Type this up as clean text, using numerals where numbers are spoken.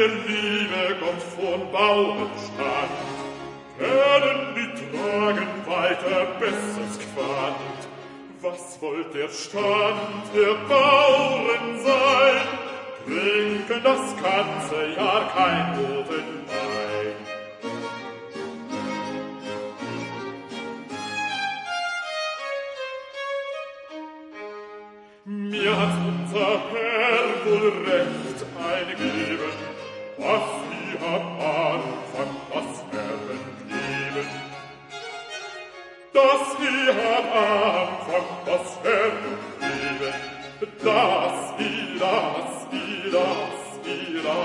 der liebe Gott von Bauern stand, werden die tragen weiter besseres Quant. Was wollt der Stand der Bauern sein? Trinken das ganze Jahr kein guten Wein. Mir hat unser Herr wohl recht eingegeben, was wir am Anfang das Herren lieben. Dass wir am Anfang das Herren lieben, dass wir das